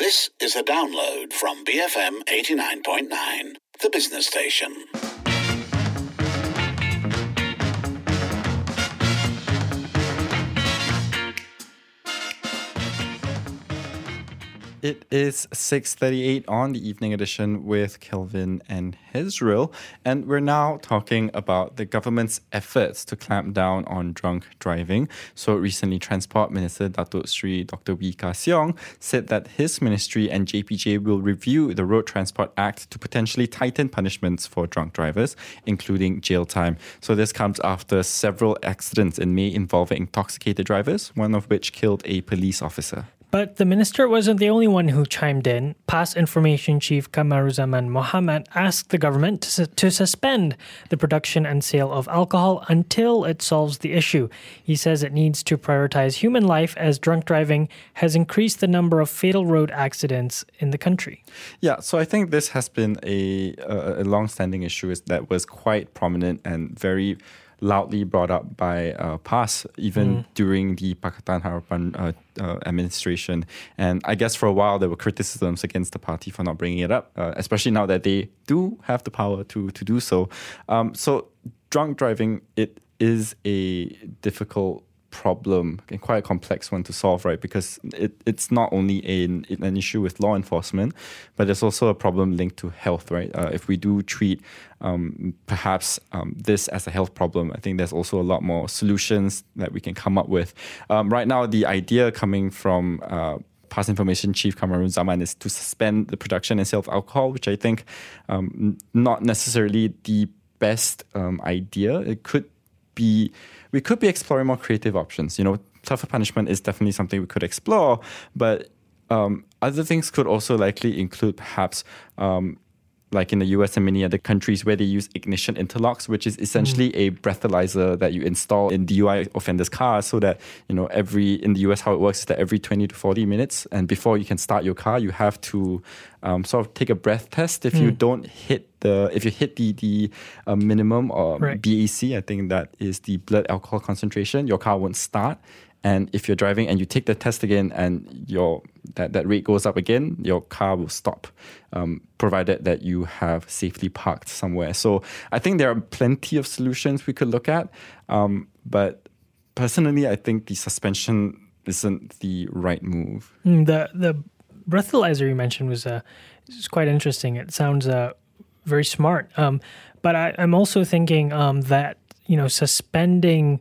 This is a download from BFM 89.9, the business station. It is 6:38 on the evening edition with Kelvin and Hezril, and we're now talking about the government's efforts to clamp down on drunk driving. So recently, Transport Minister Datuk Sri Dr. Wee Ka Siong said that his ministry and JPJ will review the Road Transport Act to potentially tighten punishments for drunk drivers, including jail time. So this comes after several accidents in May involving intoxicated drivers, one of which killed a police officer. But the minister wasn't the only one who chimed in. PAS Information Chief Kamaruzaman Mohamad asked the government to suspend the production and sale of alcohol until it solves the issue. He says it needs to prioritize human life as drunk driving has increased the number of fatal road accidents in the country. Yeah, so I think this has been a long-standing issue that was quite prominent and very loudly brought up by PAS, even during the Pakatan Harapan administration. And I guess for a while there were criticisms against the party for not bringing it up, especially now that they do have the power to do so. So drunk driving, it is a difficult problem and quite a complex one to solve, right? Because it's not only an issue with law enforcement, but there's also a problem linked to health, right? If we do treat perhaps this as a health problem, I think there's also a lot more solutions that we can come up with. Right now, the idea coming from PAS Information Chief Kamaruzaman is to suspend the production and sale of alcohol, which I think not necessarily the best idea. We could be exploring more creative options. You know, tougher punishment is definitely something we could explore, but other things could also likely include perhaps like in the US and many other countries where they use ignition interlocks, which is essentially a breathalyzer that you install in DUI offenders' cars so that, you know, in the US, how it works is that every 20 to 40 minutes, and before you can start your car, you have to sort of take a breath test. If you hit the minimum or BAC, I think that is the blood alcohol concentration, your car won't start. And if you're driving and you take the test again and that rate goes up again, your car will stop, provided that you have safely parked somewhere. So I think there are plenty of solutions we could look at. But personally, I think the suspension isn't the right move. The breathalyzer you mentioned was quite interesting. It sounds very smart. But I'm also thinking that, you know, suspending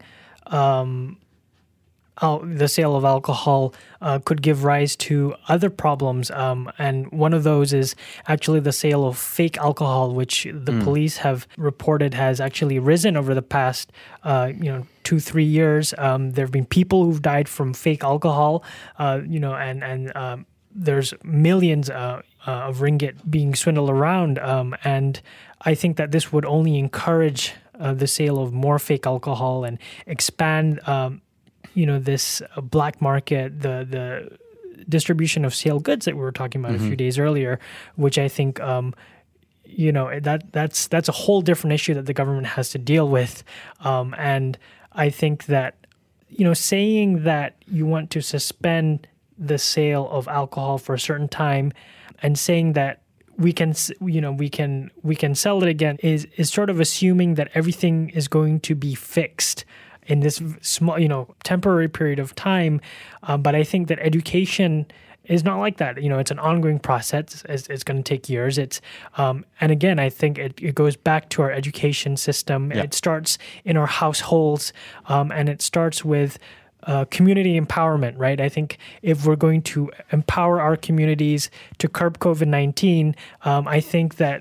the sale of alcohol could give rise to other problems. And one of those is actually the sale of fake alcohol, which the police have reported has actually risen over the past 2-3 years. There have been people who've died from fake alcohol, and there's millions of ringgit being swindled around. And I think that this would only encourage the sale of more fake alcohol and expand this black market, the distribution of sale goods that we were talking about a few days earlier, which I think, that's a whole different issue that the government has to deal with. And I think that, saying that you want to suspend the sale of alcohol for a certain time and saying that we can sell it again is sort of assuming that everything is going to be fixed in this small, temporary period of time. But I think that education is not like that. It's an ongoing process. It's going to take years. And again, I think it goes back to our education system. Yeah. It starts in our households, and it starts with community empowerment, right? I think if we're going to empower our communities to curb COVID-19, I think that,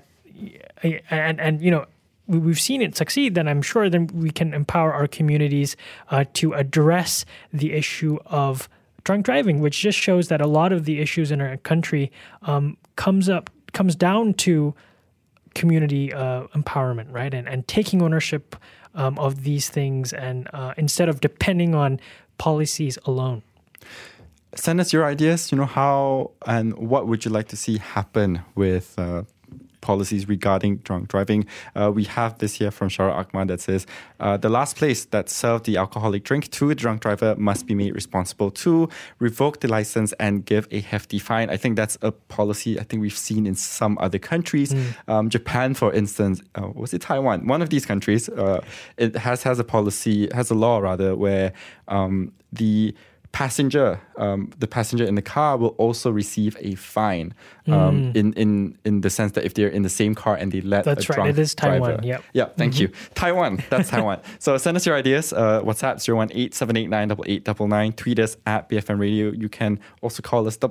we've seen it succeed, then I'm sure then we can empower our communities to address the issue of drunk driving, which just shows that a lot of the issues in our country comes down to community empowerment, right? And taking ownership of these things, and instead of depending on policies alone. Send us your ideas, how and what would you like to see happen with policies regarding drunk driving. We have this here from Shara Akmal that says, the last place that served the alcoholic drink to a drunk driver must be made responsible to revoke the license and give a hefty fine. I think that's a policy I think we've seen in some other countries. Japan, for instance, was it Taiwan? One of these countries, it has a policy, has a law rather, where the passenger in the car will also receive a fine in the sense that if they're in the same car and they let That's a right. drunk It is Taiwan. driver. Yep. Yeah, thank you. Taiwan. That's Taiwan. So send us your ideas. WhatsApp 018-789-8899. Tweet us at BFM Radio. You can also call us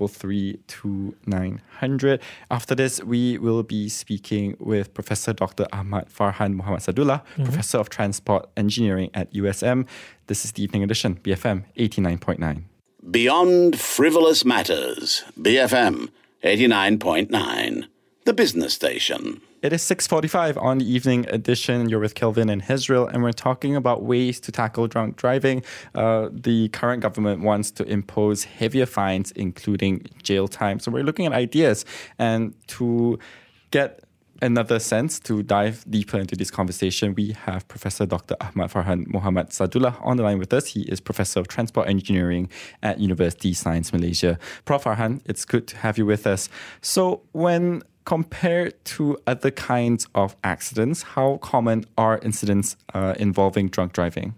77332900. After this, we will be speaking with Professor Dr. Ahmad Farhan Muhammad Sadullah, Professor of Transport Engineering at USM. This is the Evening Edition, BFM 89.9. Beyond Frivolous Matters, BFM 89.9, the business station. It is 6:45 on the Evening Edition. You're with Kelvin and Hezril, and we're talking about ways to tackle drunk driving. The current government wants to impose heavier fines, including jail time. So we're looking at ideas, and to get another sense to dive deeper into this conversation, we have Professor Dr. Ahmad Farhan Muhammad Sadullah on the line with us. He is Professor of Transport Engineering at University Science Malaysia. Prof. Farhan, it's good to have you with us. So when compared to other kinds of accidents, how common are incidents involving drunk driving?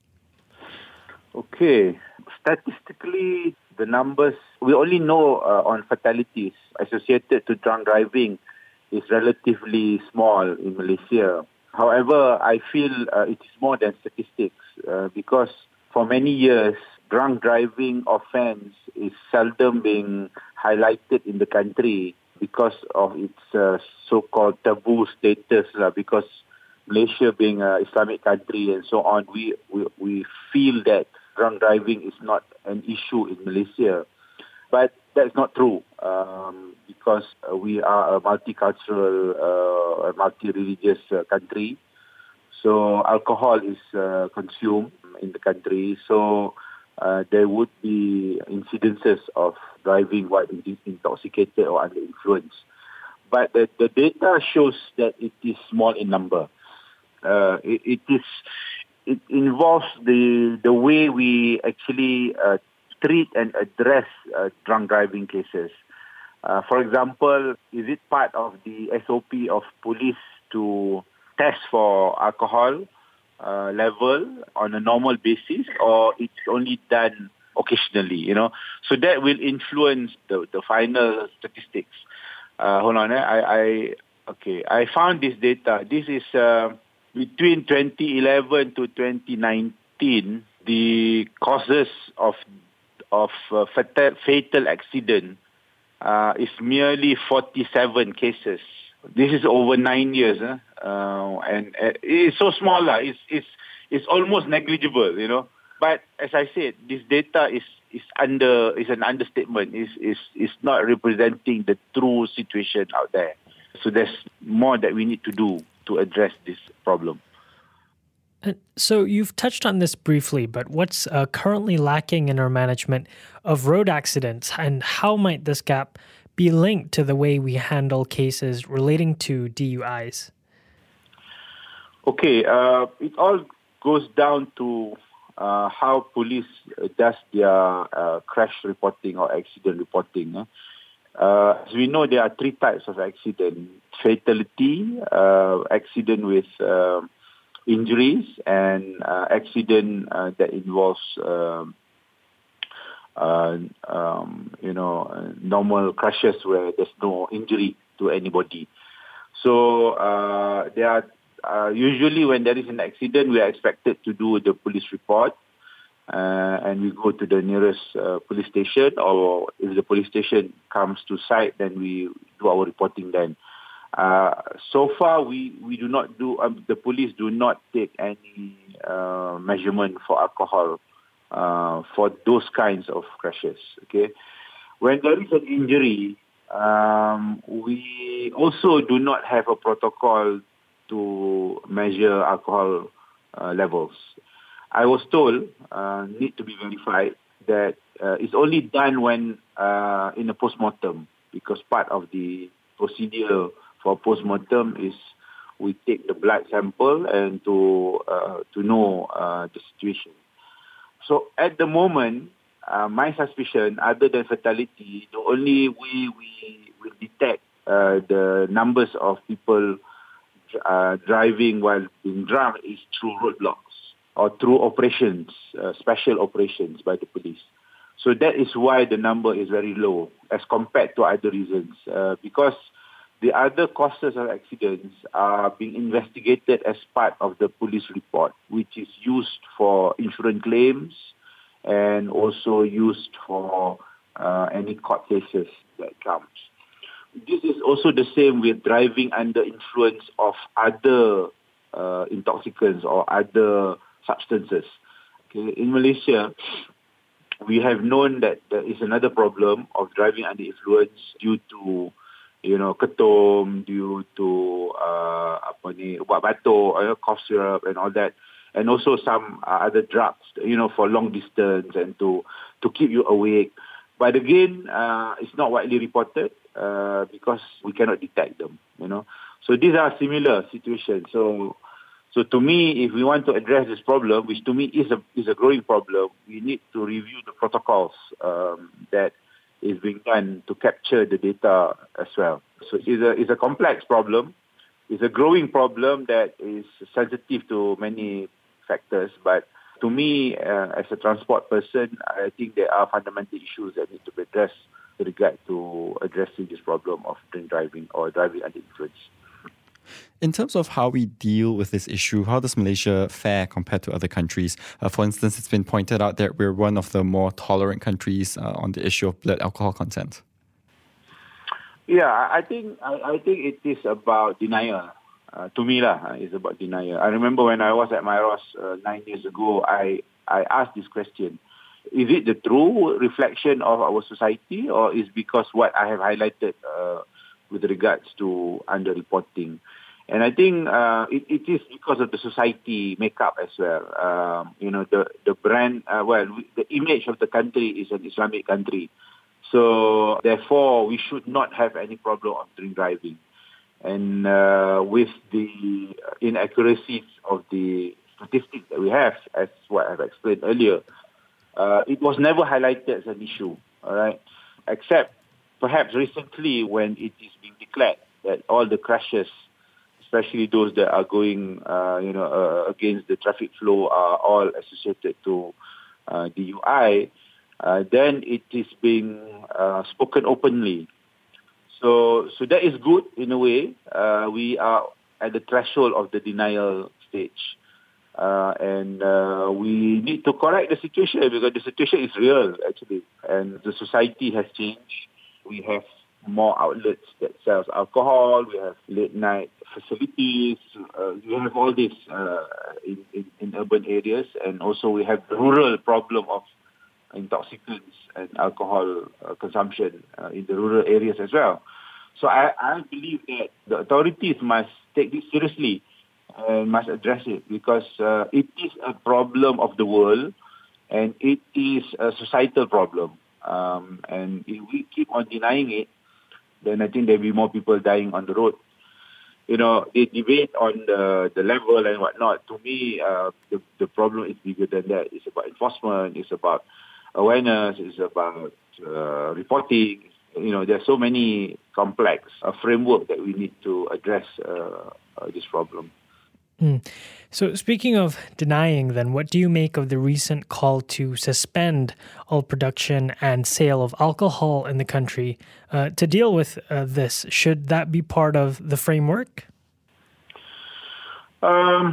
Okay. Statistically, the numbers, we only know on fatalities associated to drunk driving is relatively small in Malaysia. However, I feel it is more than statistics because for many years, drunk driving offence is seldom being highlighted in the country because of its so-called taboo status. Because Malaysia being an Islamic country and so on, we feel that drunk driving is not an issue in Malaysia. But that's not true because we are a multicultural, multi-religious country. So alcohol is consumed in the country. So there would be incidences of driving while intoxicated or under influence. But the data shows that it is small in number. It involves the way we actually treat and address drunk driving cases. For example, is it part of the SOP of police to test for alcohol level on a normal basis, or it's only done occasionally, So that will influence the final statistics. Hold on, I found this data. This is between 2011 to 2019, the causes of fatal accident is merely 47 cases. This is over 9 years, and it's so small. It's almost negligible, But as I said, this data is an understatement. Is not representing the true situation out there. So there's more that we need to do to address this problem. So you've touched on this briefly, but what's currently lacking in our management of road accidents, and how might this gap be linked to the way we handle cases relating to DUIs? Okay, it all goes down to how police does their crash reporting or accident reporting. As we know, there are three types of accident: fatality, accident with injuries, and accident that involves normal crashes where there's no injury to anybody. So there are usually when there is an accident, we are expected to do the police report, and we go to the nearest police station, or if the police station comes to site, then we do our reporting then. So far, we do not do, the police do not take any measurement for alcohol for those kinds of crashes. Okay, when there is an injury, we also do not have a protocol to measure alcohol levels. I was told, need to be verified, that it's only done when in a postmortem, because part of the procedure for post-mortem is we take the blood sample and to know the situation. So at the moment, my suspicion, other than fatality, the only way we will detect the numbers of people driving while being drunk is through roadblocks or through operations, special operations by the police. So that is why the number is very low as compared to other reasons, because the other causes of accidents are being investigated as part of the police report, which is used for insurance claims and also used for any court cases that comes. This is also the same with driving under influence of other intoxicants or other substances. Okay. In Malaysia, we have known that there is another problem of driving under influence due to, ketum, due to ubat batuk, cough syrup and all that, and also some other drugs, for long distance and to keep you awake. But again, it's not widely reported because we cannot detect them, So these are similar situations. So to me, if we want to address this problem, which to me is a growing problem, we need to review the protocols that is being done to capture the data as well. So it's a complex problem. It's a growing problem that is sensitive to many factors. But to me, as a transport person, I think there are fundamental issues that need to be addressed with regard to addressing this problem of drink driving or driving under influence. In terms of how we deal with this issue, how does Malaysia fare compared to other countries? For instance, it's been pointed out that we're one of the more tolerant countries on the issue of blood alcohol content. Yeah, I think it is about denial. To me, it's about denial. I remember when I was at Myros 9 years ago, I asked this question. Is it the true reflection of our society, or is because what I have highlighted with regards to underreporting? And I think it is because of the society makeup as well. The brand, the image of the country is an Islamic country. So therefore, we should not have any problem of drink driving. And with the inaccuracies of the statistics that we have, as what I've explained earlier, it was never highlighted as an issue, all right? Except perhaps recently when it is being declared that all the crashes, especially those that are going, against the traffic flow, are all associated to DUI, then it is being spoken openly. So that is good in a way. We are at the threshold of the denial stage. And we need to correct the situation because the situation is real, actually. And the society has changed. We have more outlets that sells alcohol. We have late night facilities. We have all this in urban areas. And also we have the rural problem of intoxicants and alcohol consumption in the rural areas as well. So I believe that the authorities must take this seriously and must address it because it is a problem of the world and it is a societal problem. And if we keep on denying it, then I think there will be more people dying on the road. The debate on the level and whatnot, to me, the problem is bigger than that. It's about enforcement, it's about awareness, it's about reporting. There are so many complex framework that we need to address this problem. So speaking of denying, then, what do you make of the recent call to suspend all production and sale of alcohol in the country to deal with this? Should that be part of the framework? Banning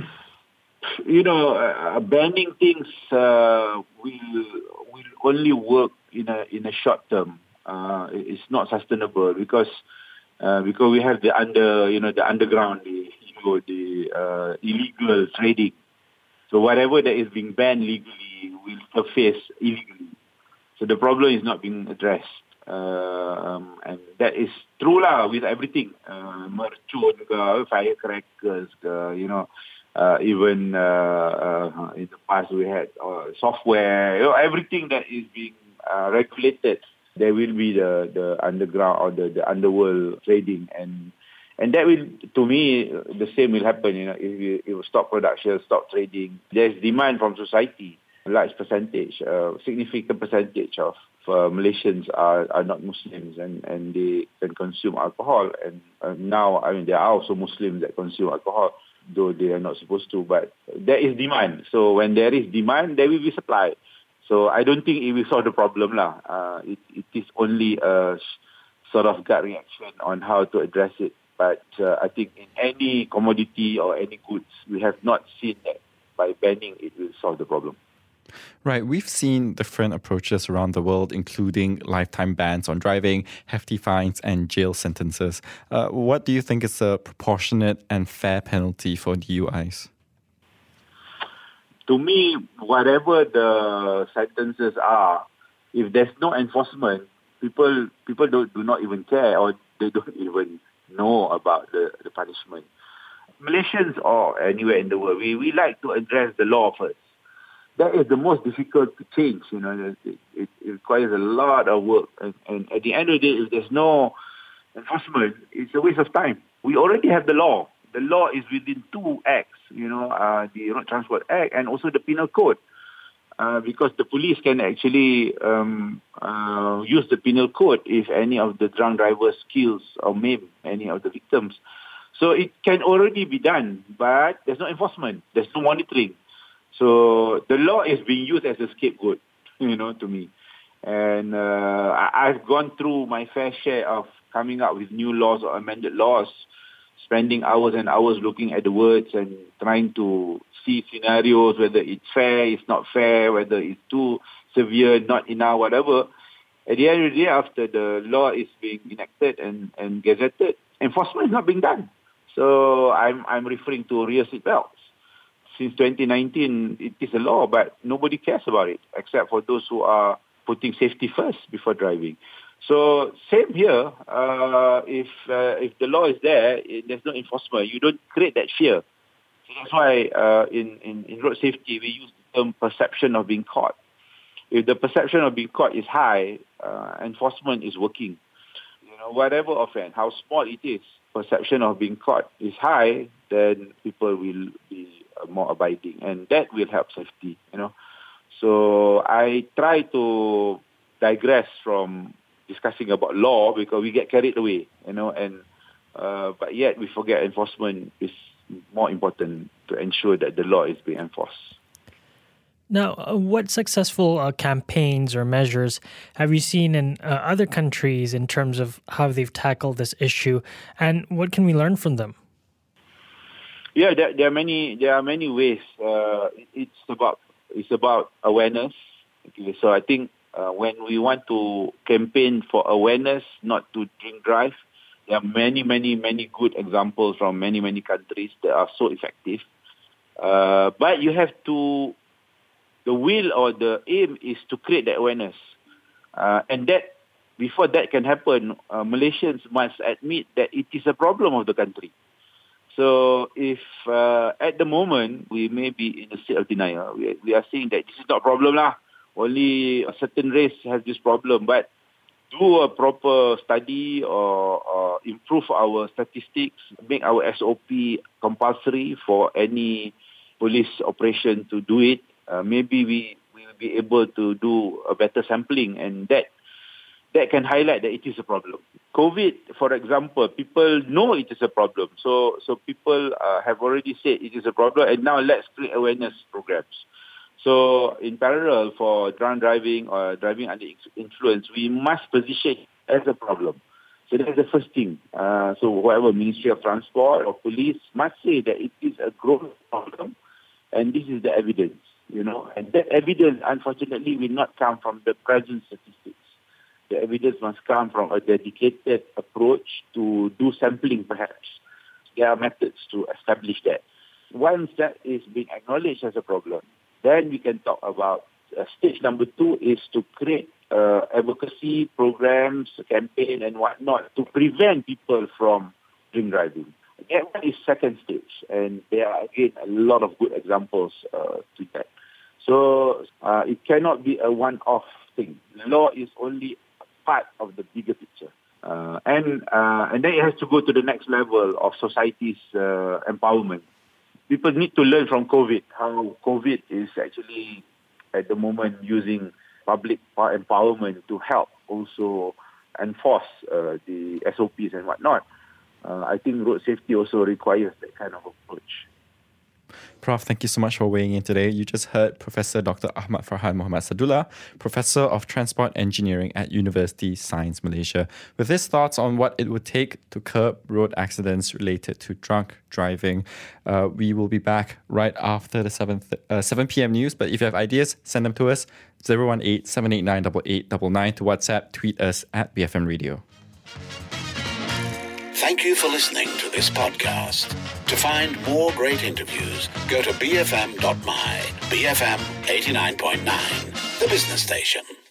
things will only work in a short term. It's not sustainable because we have the underground, the illegal trading. So whatever that is being banned legally will surface illegally. So the problem is not being addressed. And that is true with everything. Mercun, firecrackers, even in the past we had software, everything that is being regulated. There will be the underground or the underworld trading, and And that will, to me, the same will happen. If you stop production, stop trading, there's demand from society. A large percentage, significant percentage of Malaysians are not Muslims, and they can consume alcohol. And now, there are also Muslims that consume alcohol, though they are not supposed to. But there is demand. So when there is demand, there will be supply. So I don't think it will solve the problem lah. It is only a sort of gut reaction on how to address it. But I think in any commodity or any goods, we have not seen that by banning it will solve the problem. Right, we've seen different approaches around the world, including lifetime bans on driving, hefty fines, and jail sentences. What do you think is a proportionate and fair penalty for DUIs? To me, whatever the sentences are, if there's no enforcement, people do not even care, or they don't even know about the punishment. Malaysians or anywhere in the world, we like to address the law first. That is the most difficult to change. It requires a lot of work. And at the end of the day, if there's no enforcement, it's a waste of time. We already have the law. The law is within two acts, the Road Transport Act and also the Penal Code. Because the police can actually use the Penal Code if any of the drunk drivers kills or maim any of the victims. So it can already be done, but there's no enforcement. There's no monitoring. So the law is being used as a scapegoat, to me. And I've gone through my fair share of coming up with new laws or amended laws, spending hours and hours looking at the words and trying to see scenarios, whether it's fair, it's not fair, whether it's too severe, not enough, whatever. At the end of the day, after the law is being enacted and gazetted, enforcement is not being done. So I'm referring to rear seat belts. Since 2019, it is a law, but nobody cares about it, except for those who are putting safety first before driving. So same here. If the law is there, there's no enforcement. You don't create that fear. So that's why in road safety we use the term perception of being caught. If the perception of being caught is high, enforcement is working. Whatever offense, how small it is, perception of being caught is high, then people will be more abiding, and that will help safety. So I try to digress from discussing about law because we get carried away, but yet we forget enforcement is more important to ensure that the law is being enforced. Now, what successful campaigns or measures have you seen in other countries in terms of how they've tackled this issue, and what can we learn from them? Yeah, there are many ways. It's about awareness. Okay, so I think when we want to campaign for awareness, not to drink drive, there are many good examples from many countries that are so effective. But you have to, the will or the aim is to create that awareness. And that, before that can happen, Malaysians must admit that it is a problem of the country. So if at the moment we may be in a state of denial, we are saying that this is not a problem lah. Only a certain race has this problem, but do a proper study or improve our statistics, make our SOP compulsory for any police operation to do it. Maybe we will be able to do a better sampling, and that can highlight that it is a problem. COVID, for example, people know it is a problem. So people have already said it is a problem, and now let's create awareness programs. So in parallel, for drunk driving or driving under influence, we must position it as a problem. So that's the first thing. So whatever Ministry of Transport or police must say that it is a growing problem, and this is the evidence, And that evidence, unfortunately, will not come from the present statistics. The evidence must come from a dedicated approach to do sampling, perhaps. There are methods to establish that. Once that is being acknowledged as a problem, then we can talk about stage number 2 is to create advocacy programs, campaign and whatnot to prevent people from drink driving. That one is second stage, and there are again a lot of good examples to that. So it cannot be a one-off thing. Law is only part of the bigger picture. And then it has to go to the next level of society's empowerment. People need to learn from COVID, how COVID is actually at the moment using public empowerment to help also enforce the SOPs and whatnot. I think road safety also requires that kind of approach. Prof, thank you so much for weighing in today. You just heard Professor Dr. Ahmad Farhan Muhammad Sadullah, Professor of Transport Engineering at University Science Malaysia, with his thoughts on what it would take to curb road accidents related to drunk driving. We will be back right after the 7 p.m. news, but if you have ideas, send them to us, 018-789-8899 to WhatsApp, tweet us at BFM Radio. Thank you for listening to this podcast. To find more great interviews, go to bfm.my, BFM 89.9, the business station.